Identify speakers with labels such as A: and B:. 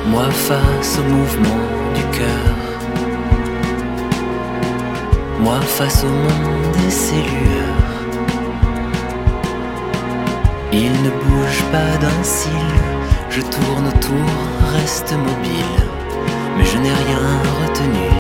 A: Moi face au mouvement du cœur, moi face au monde et ses lueurs. Il ne bouge pas d'un cil, je tourne autour, reste mobile, mais je n'ai rien retenu.